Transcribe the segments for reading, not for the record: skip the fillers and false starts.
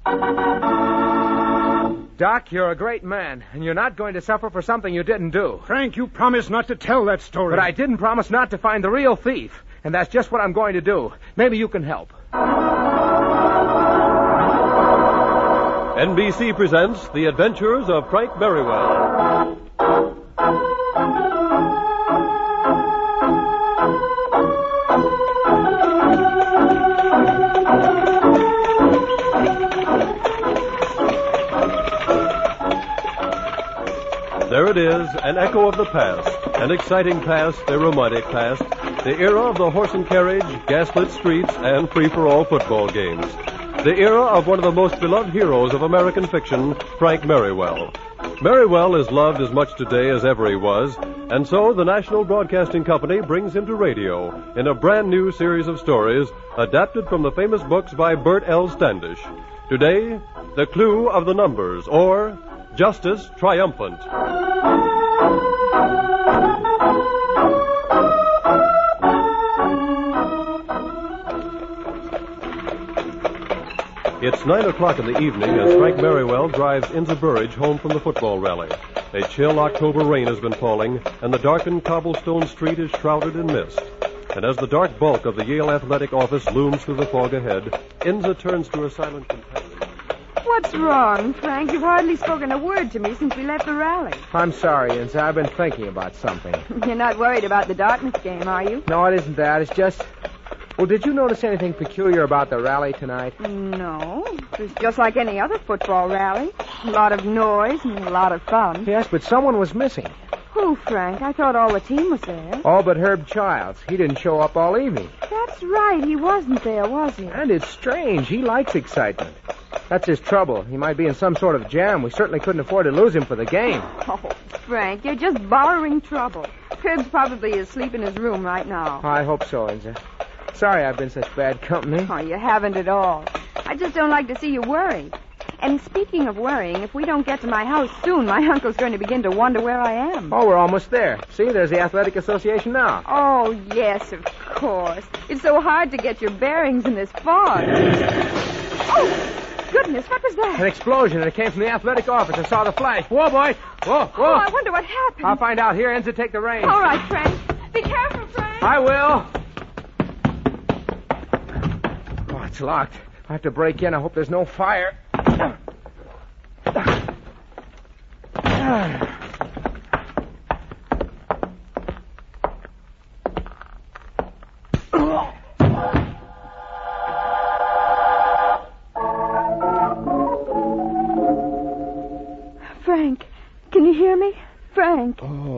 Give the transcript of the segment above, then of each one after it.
Doc, you're a great man, and you're not going to suffer for something you didn't do. Frank, you promised not to tell that story. But I didn't promise not to find the real thief, and that's just what I'm going to do. Maybe you can help. NBC presents The Adventures of Frank Merriwell. There it is, an echo of the past, an exciting past, a romantic past, the era of the horse and carriage, gaslit streets, and free-for-all football games. The era of one of the most beloved heroes of American fiction, Frank Merriwell. Merriwell is loved as much today as ever he was, and so the National Broadcasting Company brings him to radio in a brand new series of stories adapted from the famous books by Bert L. Standish. Today, The Clue of the Numbers, or Justice Triumphant. It's 9 o'clock in the evening as Frank Merriwell drives Inza Burridge home from the football rally. A chill October rain has been falling, and the darkened cobblestone street is shrouded in mist. And as the dark bulk of the Yale Athletic office looms through the fog ahead, Inza turns to her silent companion. What's wrong, Frank? You've hardly spoken a word to me since we left the rally. I'm sorry, Inza. I've been thinking about something. You're not worried about the Dartmouth game, are you? No, it isn't that. It's just... Well, did you notice anything peculiar about the rally tonight? No. It was just like any other football rally. A lot of noise and a lot of fun. Yes, but someone was missing. Who, Frank? I thought all the team was there. All but Herb Childs. He didn't show up all evening. That's right. He wasn't there, was he? And it's strange. He likes excitement. That's his trouble. He might be in some sort of jam. We certainly couldn't afford to lose him for the game. Oh, Frank, you're just borrowing trouble. Herb's probably asleep in his room right now. I hope so, Inza. Sorry I've been such bad company. Oh, you haven't at all. I just don't like to see you worry. And speaking of worrying, if we don't get to my house soon, my uncle's going to begin to wonder where I am. Oh, we're almost there. See, there's the Athletic Association now. Oh, yes, of course. It's so hard to get your bearings in this fog. Oh! Goodness, what was that? An explosion, and it came from the athletic office. I saw the flash. Whoa, boy. Whoa, whoa. Oh, I wonder what happened. I'll find out. Here, Enza, take the reins. All right, Frank. Be careful, Frank. I will. Oh, it's locked. I have to break in. I hope there's no fire. Frank, can you hear me? Frank.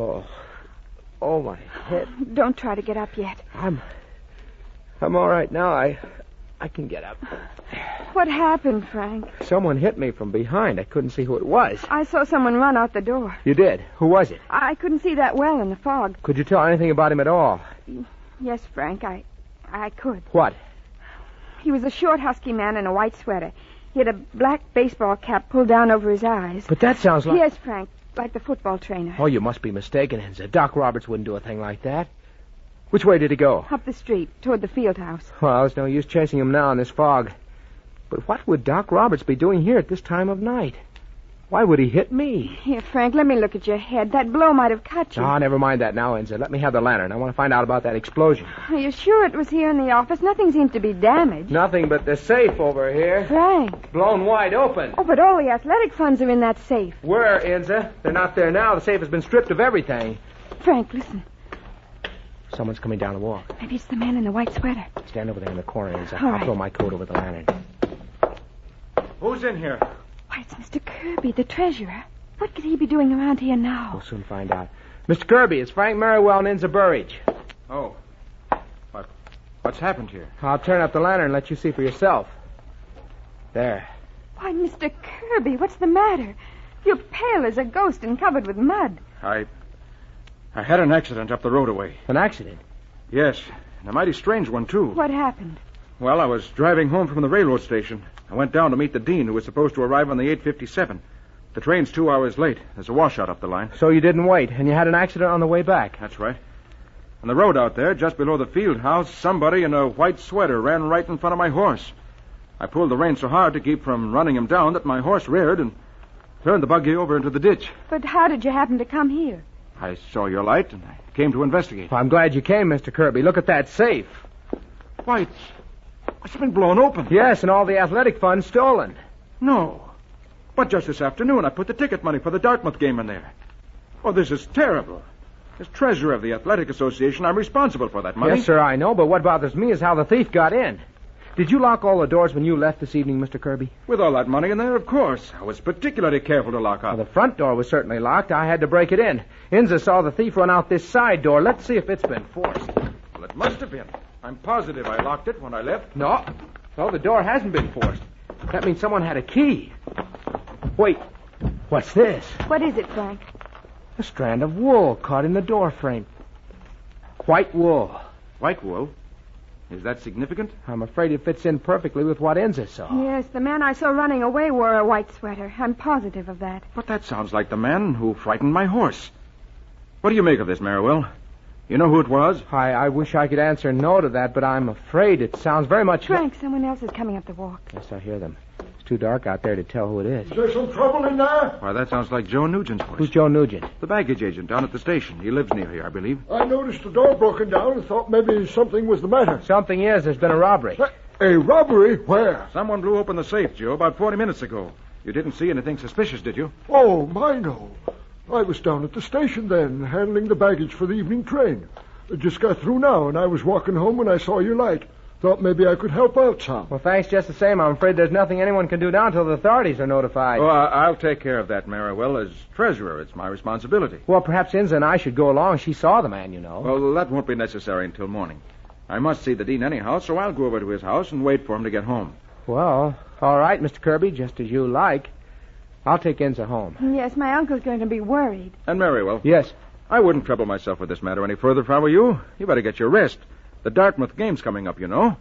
Oh, my head. Don't try to get up yet. I'm all right now. I can get up. What happened, Frank? Someone hit me from behind. I couldn't see who it was. I saw someone run out the door. You did? Who was it? I couldn't see that well in the fog. Could you tell anything about him at all? Yes, Frank, I could. What? He was a short, husky man in a white sweater. He had a black baseball cap pulled down over his eyes. But that sounds like... Yes, Frank, like the football trainer. Oh, you must be mistaken, Enza. Doc Roberts wouldn't do a thing like that. Which way did he go? Up the street, toward the field house. Well, there's no use chasing him now in this fog. But what would Doc Roberts be doing here at this time of night? Why would he hit me? Here, Frank, let me look at your head. That blow might have cut you. Oh, never mind that now, Enza. Let me have the lantern. I want to find out about that explosion. Are you sure it was here in the office? Nothing seems to be damaged. Nothing but the safe over here. Frank. Blown wide open. Oh, but all the athletic funds are in that safe. Where, Enza? They're not there now. The safe has been stripped of everything. Frank, listen. Someone's coming down the walk. Maybe it's the man in the white sweater. Stand over there in the corner, Enza. All I'll right. throw my coat over the lantern. Who's in here? Why, it's Mr. Kirby, the treasurer. What could he be doing around here now? We'll soon find out. Mr. Kirby, it's Frank Merriwell and Inza Burridge. Oh. What's happened here? I'll turn up the lantern and let you see for yourself. There. Why, Mr. Kirby, what's the matter? You're pale as a ghost and covered with mud. I had an accident up the road away. An accident? Yes, and a mighty strange one, too. What happened? Well, I was driving home from the railroad station. I went down to meet the dean, who was supposed to arrive on the 8:57. The train's 2 hours late. There's a washout up the line. So you didn't wait, and you had an accident on the way back? That's right. On the road out there, just below the field house, somebody in a white sweater ran right in front of my horse. I pulled the rein so hard to keep from running him down that my horse reared and turned the buggy over into the ditch. But how did you happen to come here? I saw your light and I came to investigate. Well, I'm glad you came, Mr. Kirby. Look at that safe. Why, it's been blown open. Yes, and all the athletic funds stolen. No. But just this afternoon, I put the ticket money for the Dartmouth game in there. Oh, this is terrible. As treasurer of the Athletic Association, I'm responsible for that money. Yes, sir, I know, but what bothers me is how the thief got in. Did you lock all the doors when you left this evening, Mr. Kirby? With all that money in there, of course. I was particularly careful to lock up. Well, the front door was certainly locked. I had to break it in. Inza saw the thief run out this side door. Let's see if it's been forced. Well, it must have been. I'm positive I locked it when I left. No, the door hasn't been forced. That means someone had a key. Wait, what's this? What is it, Frank? A strand of wool caught in the door frame. White wool. White wool? Is that significant? I'm afraid it fits in perfectly with what Enza saw. Yes, the man I saw running away wore a white sweater. I'm positive of that. But that sounds like the man who frightened my horse. What do you make of this, Merriwell? You know who it was? I wish I could answer no to that, but I'm afraid it sounds very much... Frank, someone else is coming up the walk. Yes, I hear them. It's too dark out there to tell who it is. Is there some trouble in there? Why, that sounds like Joe Nugent's voice. Who's Joe Nugent? The baggage agent down at the station. He lives near here, I believe. I noticed the door broken down and thought maybe something was the matter. Something is. There's been a robbery. A robbery? Where? Someone blew open the safe, Joe, about 40 minutes ago. You didn't see anything suspicious, did you? Oh, my no. I was down at the station then, handling the baggage for the evening train. I just got through now, and I was walking home when I saw your light. Thought maybe I could help out some. Well, thanks just the same. I'm afraid there's nothing anyone can do now until the authorities are notified. Oh, I'll take care of that, Merriwell. As treasurer, it's my responsibility. Well, perhaps Inza and I should go along. She saw the man, you know. Well, that won't be necessary until morning. I must see the dean anyhow, so I'll go over to his house and wait for him to get home. Well, all right, Mr. Kirby, just as you like. I'll take Inza home. Yes, my uncle's going to be worried. And Merriwell. Yes. I wouldn't trouble myself with this matter any further if I were you. You better get your rest. The Dartmouth game's coming up, you know.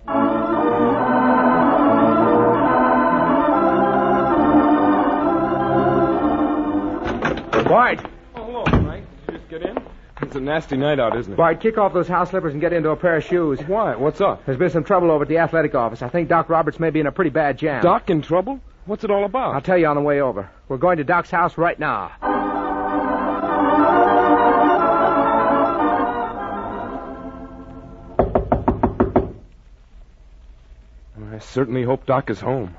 Bart! Oh, hello, Frank. Did you just get in? It's a nasty night out, isn't it? Bart, kick off those house slippers and get into a pair of shoes. Why? What's up? There's been some trouble over at the athletic office. I think Doc Roberts may be in a pretty bad jam. Doc in trouble? What's it all about? I'll tell you on the way over. We're going to Doc's house right now. I certainly hope Doc is home.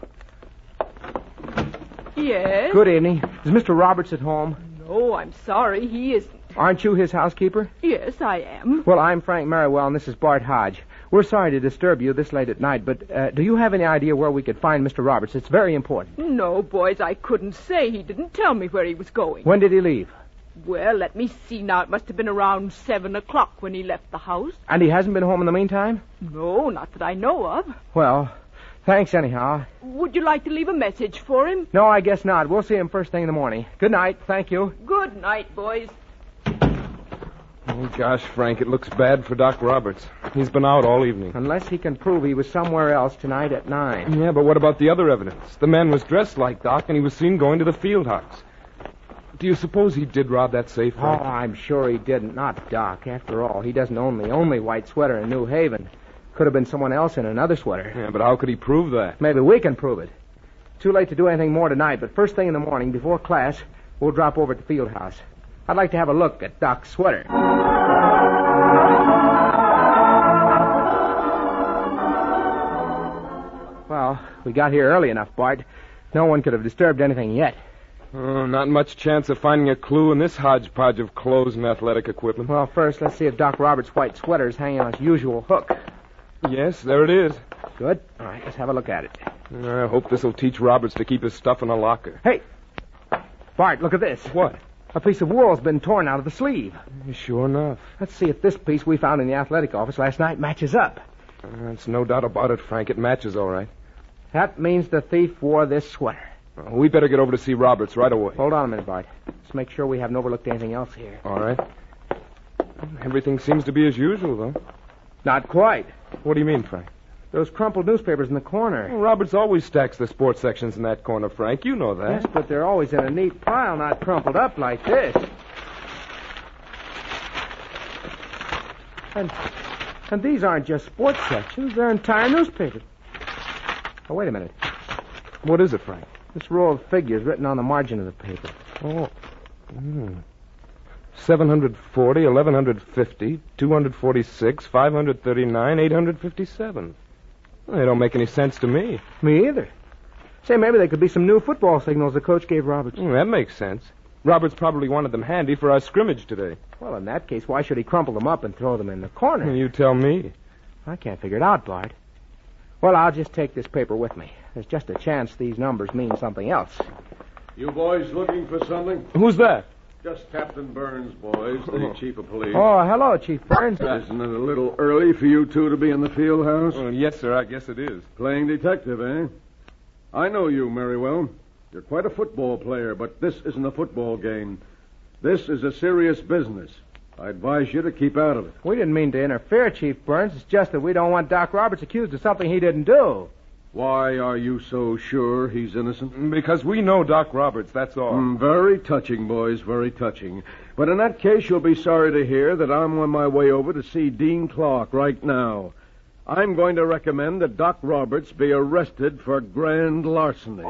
Yes? Good evening. Is Mr. Roberts at home? No, I'm sorry. He isn't. Aren't you his housekeeper? Yes, I am. Well, I'm Frank Merriwell, and this is Bart Hodge. We're sorry to disturb you this late at night, but do you have any idea where we could find Mr. Roberts? It's very important. No, boys, I couldn't say. He didn't tell me where he was going. When did he leave? Well, let me see now. It must have been around 7 o'clock when he left the house. And he hasn't been home in the meantime? No, not that I know of. Well, thanks anyhow. Would you like to leave a message for him? No, I guess not. We'll see him first thing in the morning. Good night. Thank you. Good night, boys. Oh, gosh, Frank, it looks bad for Doc Roberts. He's been out all evening. Unless he can prove he was somewhere else tonight at 9. Yeah, but what about the other evidence? The man was dressed like Doc, and he was seen going to the field house. Do you suppose he did rob that safe, Oh, Frank? I'm sure he didn't. Not Doc. After all, he doesn't own the only white sweater in New Haven. Could have been someone else in another sweater. Yeah, but how could he prove that? Maybe we can prove it. Too late to do anything more tonight, but first thing in the morning, before class, we'll drop over at the field house. I'd like to have a look at Doc's sweater. Well, we got here early enough, Bart. No one could have disturbed anything yet. Oh, not much chance of finding a clue in this hodgepodge of clothes and athletic equipment. Well, first, let's see if Doc Roberts' white sweater is hanging on its usual hook. Yes, there it is. Good. All right, let's have a look at it. I hope this will teach Roberts to keep his stuff in a locker. Hey! Bart, look at this. What? A piece of wool's been torn out of the sleeve. Sure enough. Let's see if this piece we found in the athletic office last night matches up. There's no doubt about it, Frank. It matches all right. That means the thief wore this sweater. We better get over to see Roberts right away. Hold on a minute, Bart. Let's make sure we haven't overlooked anything else here. All right. Everything seems to be as usual, though. Not quite. What do you mean, Frank? Those crumpled newspapers in the corner. Well, Roberts always stacks the sports sections in that corner, Frank. You know that. Yes, but they're always in a neat pile, not crumpled up like this. And these aren't just sports sections. They're entire newspapers. Oh, wait a minute. What is it, Frank? This row of figures written on the margin of the paper. Oh. 740, 1150, 246, 539, 857. Well, they don't make any sense to me. Me either. Say, maybe they could be some new football signals the coach gave Roberts. That makes sense. Roberts probably wanted them handy for our scrimmage today. Well, in that case, why should he crumple them up and throw them in the corner? You tell me. I can't figure it out, Bart. Well, I'll just take this paper with me. There's just a chance these numbers mean something else. You boys looking for something? Who's that? Just Captain Burns, boys, the chief of police. Oh, hello, Chief Burns. Isn't it a little early for you two to be in the field house? Yes, sir, I guess it is. Playing detective, eh? I know you, Merriwell. You're quite a football player, but this isn't a football game. This is a serious business. I advise you to keep out of it. We didn't mean to interfere, Chief Burns. It's just that we don't want Doc Roberts accused of something he didn't do. Why are you so sure he's innocent? Because we know Doc Roberts, that's all. Very touching, boys, very touching. But in that case, you'll be sorry to hear that I'm on my way over to see Dean Clark right now. I'm going to recommend that Doc Roberts be arrested for grand larceny.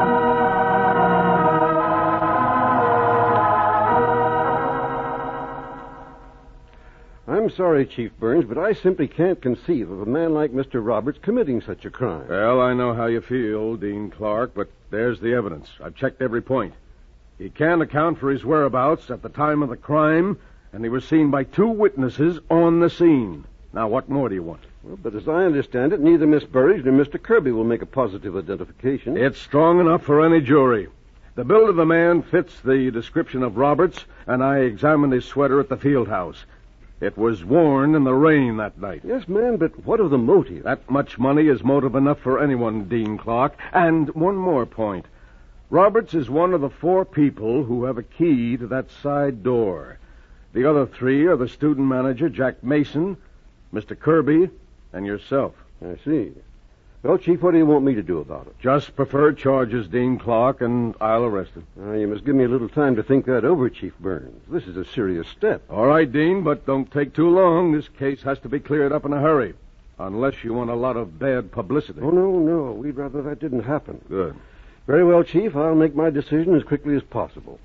I'm sorry, Chief Burns, but I simply can't conceive of a man like Mr. Roberts committing such a crime. Well, I know how you feel, Dean Clark, but there's the evidence. I've checked every point. He can't account for his whereabouts at the time of the crime, and he was seen by 2 witnesses on the scene. Now, what more do you want? Well, but as I understand it, neither Miss Burridge nor Mr. Kirby will make a positive identification. It's strong enough for any jury. The build of the man fits the description of Roberts, and I examined his sweater at the field house. It was worn in the rain that night. Yes, ma'am, but what of the motive? That much money is motive enough for anyone, Dean Clark. And one more point. Roberts is one of the 4 people who have a key to that side door. The other 3 are the student manager, Jack Mason, Mr. Kirby, and yourself. I see. Well, Chief, what do you want me to do about it? Just preferred charges, Dean Clark, and I'll arrest him. You must give me a little time to think that over, Chief Burns. This is a serious step. All right, Dean, but don't take too long. This case has to be cleared up in a hurry. Unless you want a lot of bad publicity. Oh, no. We'd rather that didn't happen. Good. Very well, Chief. I'll make my decision as quickly as possible.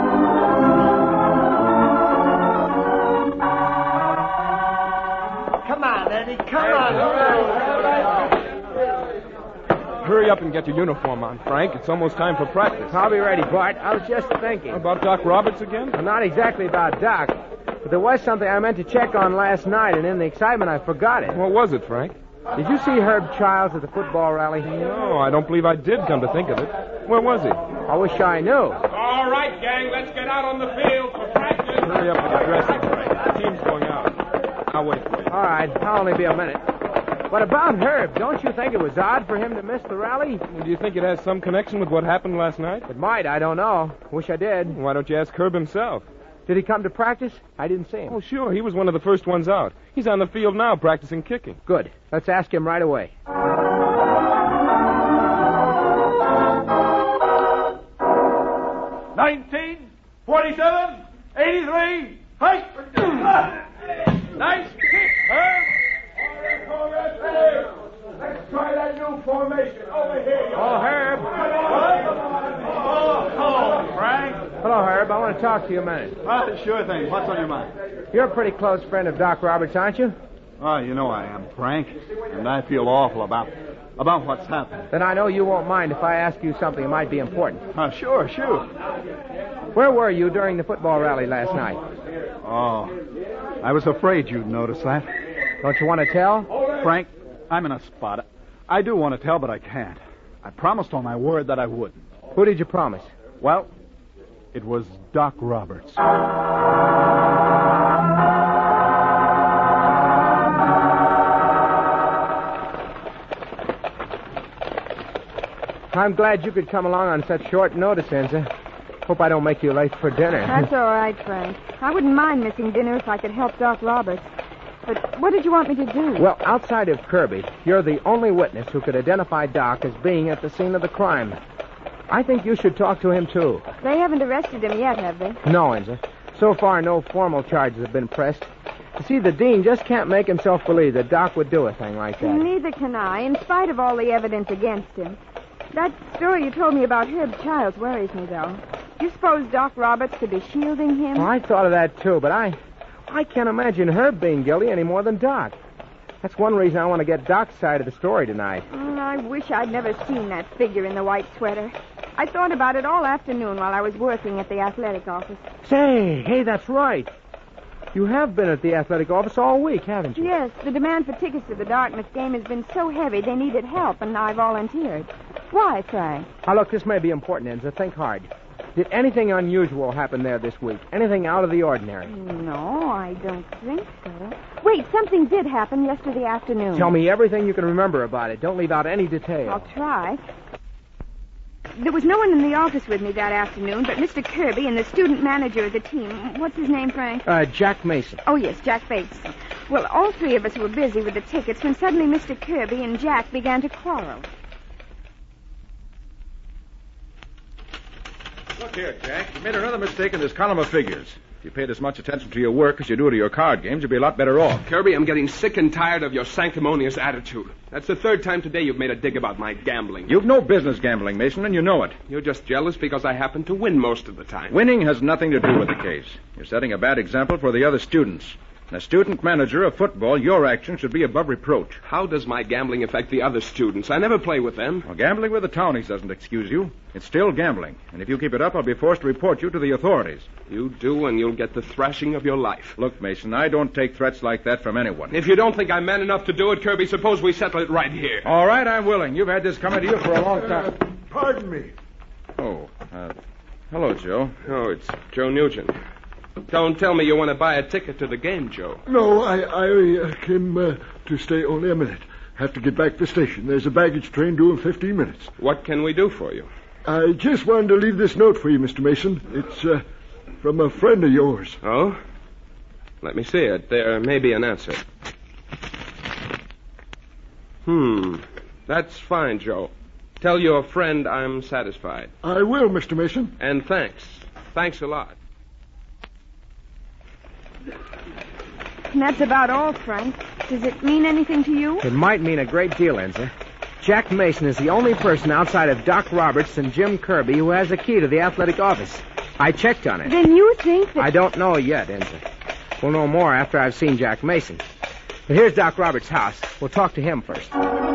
Come on, Eddie. Come on. Hurry up and get your uniform on, Frank. It's almost time for practice. I'll be ready, Bart. I was just thinking. About Doc Roberts again? Well, not exactly about Doc, but there was something I meant to check on last night, and in the excitement I forgot it. What was it, Frank? Did you see Herb Childs at the football rally? No, I don't believe I did, come to think of it. Where was he? I wish I knew. All right, gang, let's get out on the field for practice. Hurry up with the dressing, Frank. The team's going out. I'll wait for you. All right, I'll only be a minute. What about Herb? Don't you think it was odd for him to miss the rally? Do you think it has some connection with what happened last night? It might, I don't know. Wish I did. Why don't you ask Herb himself? Did he come to practice? I didn't see him. Oh, sure. He was one of the first ones out. He's on the field now practicing kicking. Good. Let's ask him right away. 47, 83, fight! Nice kick, Herb! Let's try that new formation. Over here. Oh, Herb. Hello, Frank. Hello, Herb. I want to talk to you a minute. Sure thing. What's on your mind? You're a pretty close friend of Doc Roberts, aren't you? Oh, you know I am, Frank. And I feel awful about what's happened. Then I know you won't mind if I ask you something that might be important. Sure. Where were you during the football rally last night? Oh, I was afraid you'd notice that. Don't you want to tell? Frank, I'm in a spot. I do want to tell, but I can't. I promised on my word that I wouldn't. Who did you promise? Well, it was Doc Roberts. I'm glad you could come along on such short notice, Enza. Hope I don't make you late for dinner. That's all right, Frank. I wouldn't mind missing dinner if I could help Doc Roberts. But what did you want me to do? Well, outside of Kirby, you're the only witness who could identify Doc as being at the scene of the crime. I think you should talk to him, too. They haven't arrested him yet, have they? No, Enza. So far, no formal charges have been pressed. You see, the dean just can't make himself believe that Doc would do a thing like that. Neither can I, in spite of all the evidence against him. That story you told me about Herb Childs worries me, though. Do you suppose Doc Roberts could be shielding him? Well, I thought of that, too, but I can't imagine Herb being guilty any more than Doc. That's one reason I want to get Doc's side of the story tonight. Well, I wish I'd never seen that figure in the white sweater. I thought about it all afternoon while I was working at the athletic office. Say, hey, that's right. You have been at the athletic office all week, haven't you? Yes, the demand for tickets to the Dartmouth game has been so heavy they needed help, and I volunteered. Why, Frank? Now, look, this may be important, Enza. Think hard. Did anything unusual happen there this week? Anything out of the ordinary? No, I don't think so. Wait, something did happen yesterday afternoon. Tell me everything you can remember about it. Don't leave out any detail. I'll try. There was no one in the office with me that afternoon but Mr. Kirby and the student manager of the team. What's his name, Frank? Jack Mason. Oh, yes, Jack Bates. Well, all three of us were busy with the tickets when suddenly Mr. Kirby and Jack began to quarrel. Look here, Jack. You made another mistake in this column of figures. If you paid as much attention to your work as you do to your card games, you'd be a lot better off. Kirby, I'm getting sick and tired of your sanctimonious attitude. That's the third time today you've made a dig about my gambling. You've no business gambling, Mason, and you know it. You're just jealous because I happen to win most of the time. Winning has nothing to do with the case. You're setting a bad example for the other students. As student manager of football, your action should be above reproach. How does my gambling affect the other students? I never play with them. Well, gambling with the townies doesn't excuse you. It's still gambling. And if you keep it up, I'll be forced to report you to the authorities. You do, and you'll get the thrashing of your life. Look, Mason, I don't take threats like that from anyone. If you don't think I'm man enough to do it, Kirby, suppose we settle it right here. All right, I'm willing. You've had this coming to you for a long time. Pardon me. Oh, hello, Joe. Oh, it's Joe Nugent. Don't tell me you want to buy a ticket to the game, Joe. No, I came to stay only a minute. Have to get back to the station. There's a baggage train due in 15 minutes. What can we do for you? I just wanted to leave this note for you, Mr. Mason. It's from a friend of yours. Oh? Let me see it. There may be an answer. That's fine, Joe. Tell your friend I'm satisfied. I will, Mr. Mason. And thanks. Thanks a lot. And that's about all, Frank. Does it mean anything to you? It might mean a great deal, Enza. Jack Mason is the only person outside of Doc Roberts and Jim Kirby who has a key to the athletic office. I checked on it. Then you think that... I don't know yet, Enza. We'll know more after I've seen Jack Mason. But here's Doc Roberts' house. We'll talk to him first.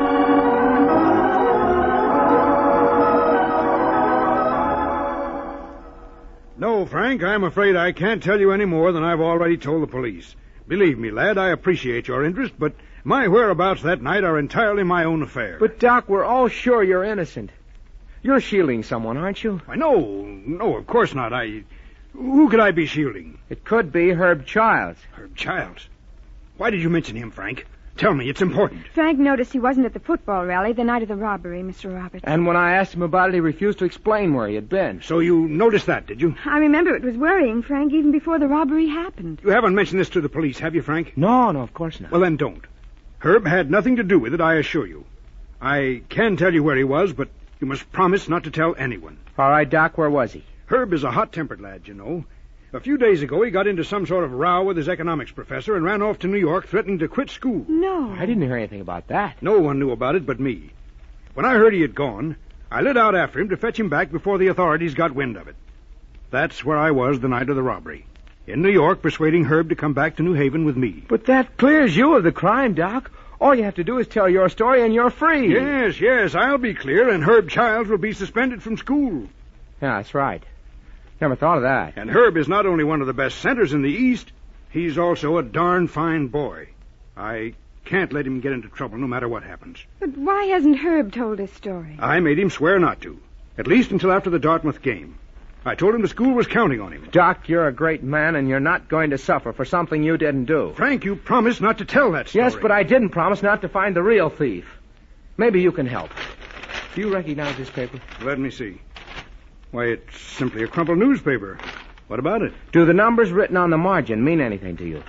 No, Frank, I'm afraid I can't tell you any more than I've already told the police. Believe me, lad, I appreciate your interest, but my whereabouts that night are entirely my own affair. But, Doc, we're all sure you're innocent. You're shielding someone, aren't you? Why, no, of course not. Who could I be shielding? It could be Herb Childs. Herb Childs? Why did you mention him, Frank? Tell me, it's important. Frank noticed he wasn't at the football rally the night of the robbery, Mr. Roberts. And when I asked him about it, he refused to explain where he had been. So you noticed that, did you? I remember it was worrying Frank even before the robbery happened. You haven't mentioned this to the police, have you, Frank? No, of course not. Well, then don't. Herb had nothing to do with it, I assure you. I can tell you where he was, but you must promise not to tell anyone. All right, Doc, where was he? Herb is a hot-tempered lad, you know. A few days ago, he got into some sort of row with his economics professor and ran off to New York threatening to quit school. No. I didn't hear anything about that. No one knew about it but me. When I heard he had gone, I lit out after him to fetch him back before the authorities got wind of it. That's where I was the night of the robbery. In New York, persuading Herb to come back to New Haven with me. But that clears you of the crime, Doc. All you have to do is tell your story and you're free. Yes, I'll be clear, and Herb Childs will be suspended from school. Yeah, that's right. Never thought of that. And Herb is not only one of the best centers in the East, he's also a darn fine boy. I can't let him get into trouble no matter what happens. But why hasn't Herb told his story? I made him swear not to, at least until after the Dartmouth game. I told him the school was counting on him. Doc, you're a great man, and you're not going to suffer for something you didn't do. Frank, you promised not to tell that story. Yes, but I didn't promise not to find the real thief. Maybe you can help. Do you recognize this paper? Let me see. Why, it's simply a crumpled newspaper. What about it? Do the numbers written on the margin mean anything to you?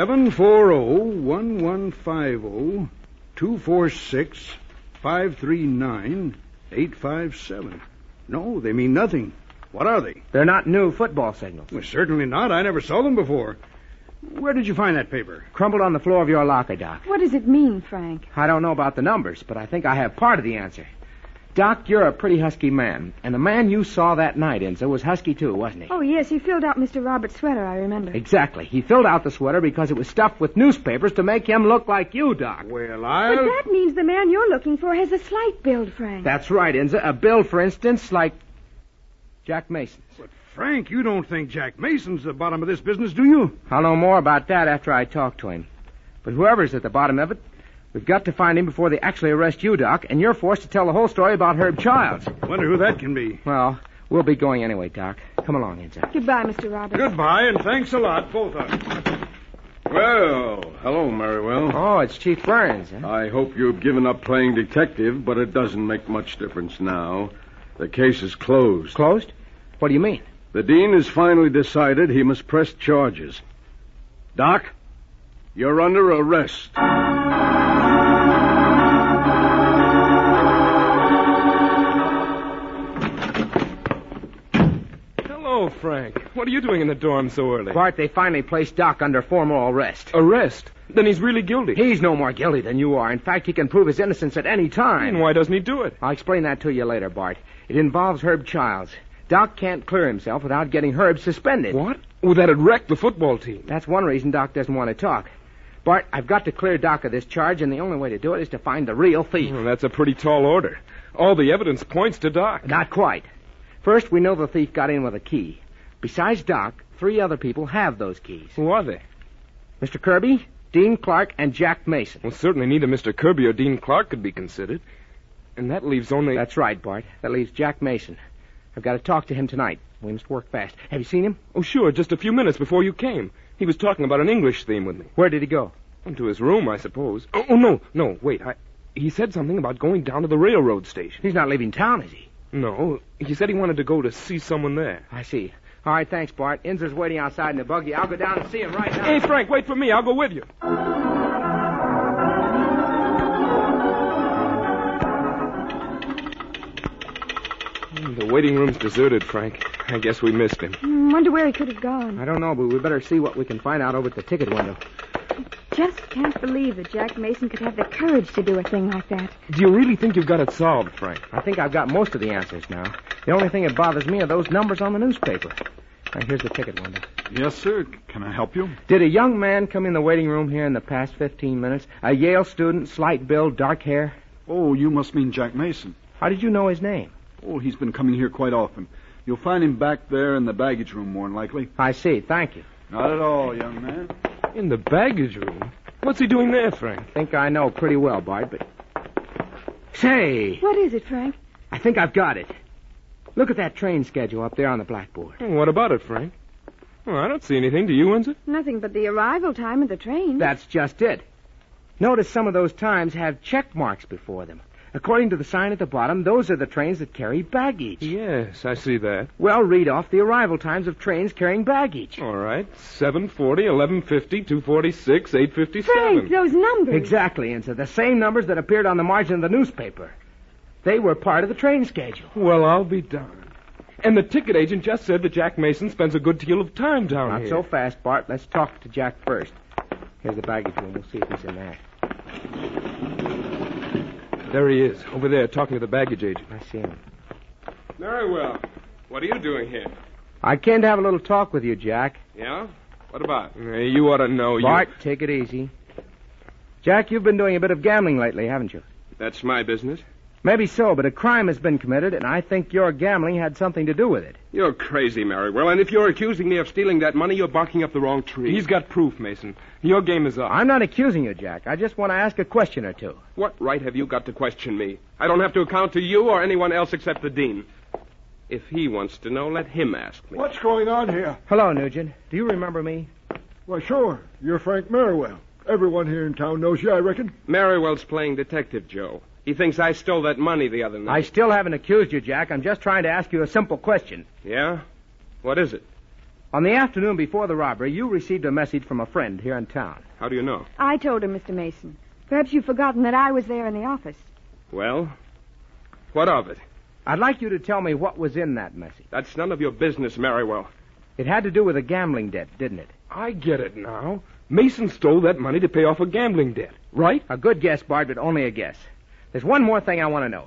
740-1150-246-539-857. No, they mean nothing. What are they? They're not new football signals. Well, certainly not. I never saw them before. Where did you find that paper? Crumpled on the floor of your locker, Doc. What does it mean, Frank? I don't know about the numbers, but I think I have part of the answer. Doc, you're a pretty husky man. And the man you saw that night, Inza, was husky too, wasn't he? Oh, yes, he filled out Mr. Roberts' sweater, I remember. Exactly. He filled out the sweater because it was stuffed with newspapers to make him look like you, Doc. Well, But that means the man you're looking for has a slight build, Frank. That's right, Inza. A build, for instance, like Jack Mason's. But, Frank, you don't think Jack Mason's the bottom of this business, do you? I'll know more about that after I talk to him. But whoever's at the bottom of it, we've got to find him before they actually arrest you, Doc, and you're forced to tell the whole story about Herb Childs. Wonder who that can be. Well, we'll be going anyway, Doc. Come along, Inza. Goodbye, Mr. Roberts. Goodbye, and thanks a lot, both of you. Well, hello, Merriwell. Oh, it's Chief Burns, huh? I hope you've given up playing detective, but it doesn't make much difference now. The case is closed. Closed? What do you mean? The dean has finally decided he must press charges. Doc, you're under arrest. Hello, Frank. What are you doing in the dorm so early? Bart, they finally placed Doc under formal arrest. Arrest? Then he's really guilty. He's no more guilty than you are. In fact, he can prove his innocence at any time. And why doesn't he do it? I'll explain that to you later, Bart. It involves Herb Childs. Doc can't clear himself without getting Herb suspended. What? Well, that'd wreck the football team. That's one reason Doc doesn't want to talk. Bart, I've got to clear Doc of this charge, and the only way to do it is to find the real thief. Well, that's a pretty tall order. All the evidence points to Doc. Not quite. First, we know the thief got in with a key. Besides Doc, 3 other people have those keys. Who are they? Mr. Kirby, Dean Clark, and Jack Mason. Well, certainly neither Mr. Kirby or Dean Clark could be considered. And that leaves only... That's right, Bart. That leaves Jack Mason. I've got to talk to him tonight. We must work fast. Have you seen him? Oh, sure, just a few minutes before you came. He was talking about an English theme with me. Where did he go? Into his room, I suppose. Oh, no, wait. He said something about going down to the railroad station. He's not leaving town, is he? No, he said he wanted to go to see someone there. I see. All right, thanks, Bart. Inza's waiting outside in the buggy. I'll go down and see him right now. Hey, Frank, wait for me. I'll go with you. The waiting room's deserted, Frank. I guess we missed him. Wonder where he could have gone. I don't know, but we better see what we can find out over at the ticket window. Just can't believe that Jack Mason could have the courage to do a thing like that. Do you really think you've got it solved, Frank? I think I've got most of the answers now. The only thing that bothers me are those numbers on the newspaper. Now, here's the ticket window. Yes, sir. Can I help you? Did a young man come in the waiting room here in the past 15 minutes? A Yale student, slight build, dark hair? Oh, you must mean Jack Mason. How did you know his name? Oh, he's been coming here quite often. You'll find him back there in the baggage room, more than likely. I see. Thank you. Not at all, young man. In the baggage room? What's he doing there, Frank? I think I know pretty well, Bart, but... Say! What is it, Frank? I think I've got it. Look at that train schedule up there on the blackboard. What about it, Frank? Well, I don't see anything. Do you, Windsor? Nothing but the arrival time of the train. That's just it. Notice some of those times have check marks before them. According to the sign at the bottom, those are the trains that carry baggage. Yes, I see that. Well, read off the arrival times of trains carrying baggage. All right. 7:40, 11:50, 2:46, 8:57. Frank, those numbers. Exactly, Inza. The same numbers that appeared on the margin of the newspaper. They were part of the train schedule. Well, I'll be darned. And the ticket agent just said that Jack Mason spends a good deal of time down here. Not so fast, Bart. Let's talk to Jack first. Here's the baggage room. We'll see if he's in there. There he is, over there, talking to the baggage agent. I see him. Very well. What are you doing here? I came to have a little talk with you, Jack. Yeah? What about? You ought to know. Bart, take it easy. Jack, you've been doing a bit of gambling lately, haven't you? That's my business. Maybe so, but a crime has been committed, and I think your gambling had something to do with it. You're crazy, Merriwell, and if you're accusing me of stealing that money, you're barking up the wrong tree. He's got proof, Mason. Your game is up. I'm not accusing you, Jack. I just want to ask a question or two. What right have you got to question me? I don't have to account to you or anyone else except the dean. If he wants to know, let him ask me. What's going on here? Hello, Nugent. Do you remember me? Why, sure. You're Frank Merriwell. Everyone here in town knows you, I reckon. Merriwell's playing detective, Joe. He thinks I stole that money the other night. I still haven't accused you, Jack. I'm just trying to ask you a simple question. Yeah? What is it? On the afternoon before the robbery, you received a message from a friend here in town. How do you know? I told him, Mr. Mason. Perhaps you've forgotten that I was there in the office. Well, what of it? I'd like you to tell me what was in that message. That's none of your business, Merriwell. It had to do with a gambling debt, didn't it? I get it now. Mason stole that money to pay off a gambling debt, right? A good guess, Bart, but only a guess. There's one more thing I want to know.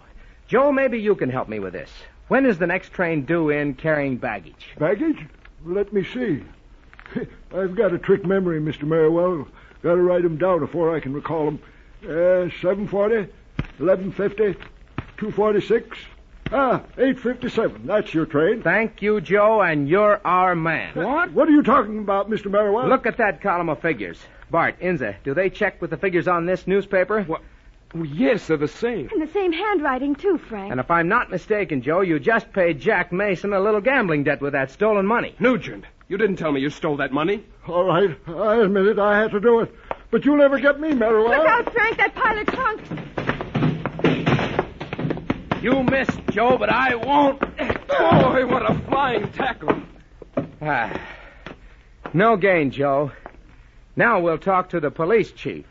Joe, maybe you can help me with this. When is the next train due in carrying baggage? Baggage? Let me see. I've got a trick memory, Mr. Merriwell. Got to write 'em down before I can recall 'em. 7:40, 11:50, 2:46. 8:57. That's your train. Thank you, Joe, and you're our man. What? What are you talking about, Mr. Merriwell? Look at that column of figures. Bart, Inza, do they check with the figures on this newspaper? Well, yes, they're the same. And the same handwriting, too, Frank. And if I'm not mistaken, Joe, you just paid Jack Mason a little gambling debt with that stolen money. Nugent, you didn't tell me you stole that money. All right, I admit it. I had to do it. But you'll never get me, Merriwell. Look out, Frank, that pile of trunk. You missed, Joe, but I won't. Boy, what a flying tackle. No gain, Joe. Now we'll talk to the police chief.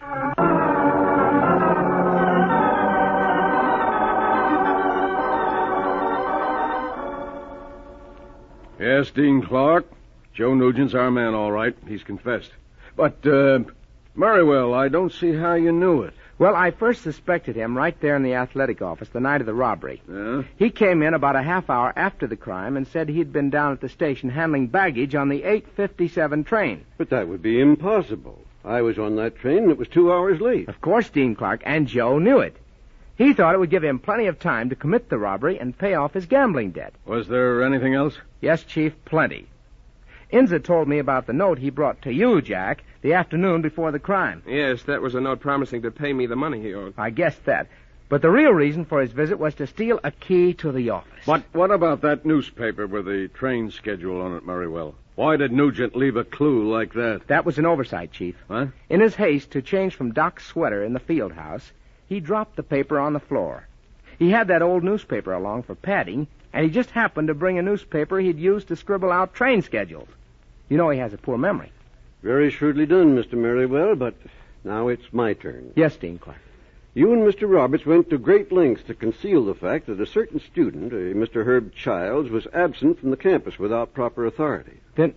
Yes, Dean Clark. Joe Nugent's our man, all right. He's confessed. But, Merriwell, I don't see how you knew it. Well, I first suspected him right there in the athletic office the night of the robbery. Yeah? He came in about a half hour after the crime and said he'd been down at the station handling baggage on the 8:57 train. But that would be impossible. I was on that train and it was 2 hours late. Of course, Dean Clark, and Joe knew it. He thought it would give him plenty of time to commit the robbery and pay off his gambling debt. Was there anything else? Yes, Chief, plenty. Inza told me about the note he brought to you, Jack, the afternoon before the crime. Yes, that was a note promising to pay me the money he owed. I guessed that. But the real reason for his visit was to steal a key to the office. But what about that newspaper with the train schedule on it, Merriwell? Why did Nugent leave a clue like that? That was an oversight, Chief. Huh? In his haste to change from Doc's sweater in the field house, he dropped the paper on the floor. He had that old newspaper along for padding, and he just happened to bring a newspaper he'd used to scribble out train schedules. You know he has a poor memory. Very shrewdly done, Mr. Merriwell, but now it's my turn. Yes, Dean Clark. You and Mr. Roberts went to great lengths to conceal the fact that a certain student, Mr. Herb Childs, was absent from the campus without proper authority.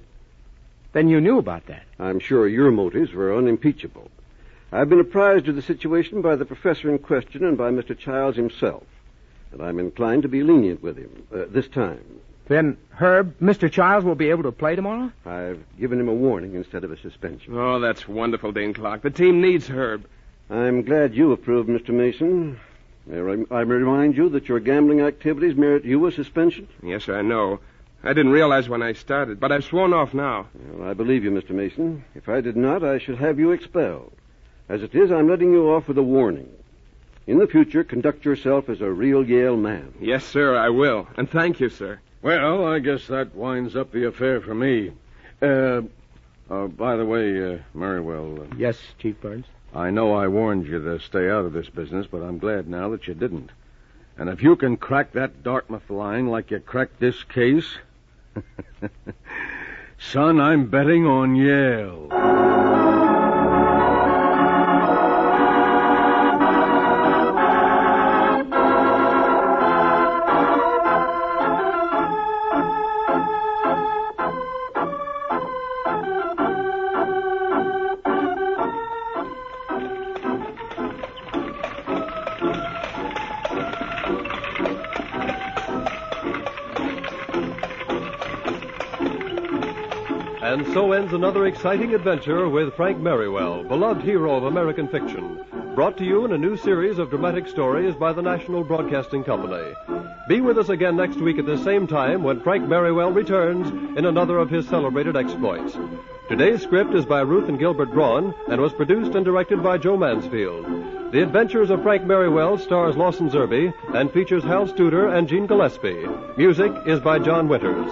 Then you knew about that. I'm sure your motives were unimpeachable. I've been apprised of the situation by the professor in question and by Mr. Childs himself, and I'm inclined to be lenient with him this time. Then Herb, Mr. Childs will be able to play tomorrow? I've given him a warning instead of a suspension. Oh, that's wonderful, Dean Clark. The team needs Herb. I'm glad you approve, Mr. Mason. May I remind you that your gambling activities merit you a suspension? Yes, I know. I didn't realize when I started, but I've sworn off now. Well, I believe you, Mr. Mason. If I did not, I should have you expelled. As it is, I'm letting you off with a warning. In the future, conduct yourself as a real Yale man. Yes, sir, I will. And thank you, sir. Well, I guess that winds up the affair for me. By the way, Merriwell... Yes, Chief Burns? I know I warned you to stay out of this business, but I'm glad now that you didn't. And if you can crack that Dartmouth line like you cracked this case... Son, I'm betting on Yale. And so ends another exciting adventure with Frank Merriwell, beloved hero of American fiction, brought to you in a new series of dramatic stories by the National Broadcasting Company. Be with us again next week at the same time when Frank Merriwell returns in another of his celebrated exploits. Today's script is by Ruth and Gilbert Braun and was produced and directed by Joe Mansfield. The Adventures of Frank Merriwell stars Lawson Zerbe and features Hal Studer and Gene Gillespie. Music is by John Winters.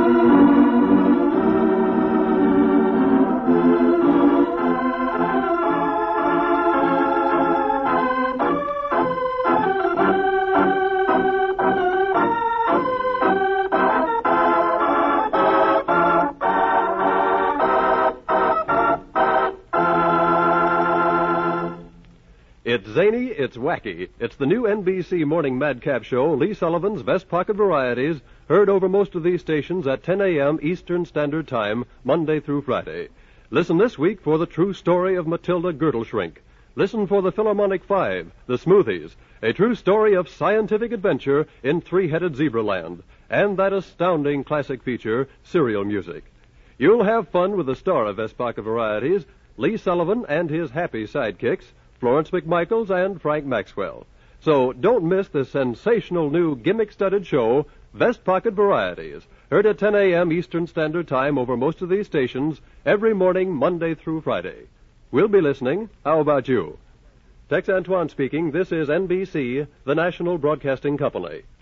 It's zany, it's wacky. It's the new NBC Morning Madcap Show, Lee Sullivan's Best Pocket Varieties, heard over most of these stations at 10 a.m. Eastern Standard Time, Monday through Friday. Listen this week for the true story of Matilda Girdleshrink. Listen for the Philharmonic Five, the Smoothies, a true story of scientific adventure in three-headed zebra land, and that astounding classic feature, serial music. You'll have fun with the star of Best Pocket Varieties, Lee Sullivan and his happy sidekicks, Florence McMichaels and Frank Maxwell. So don't miss the sensational new gimmick-studded show, Vest Pocket Varieties, heard at 10 a.m. Eastern Standard Time over most of these stations every morning, Monday through Friday. We'll be listening. How about you? Tex Antoine speaking. This is NBC, the National Broadcasting Company.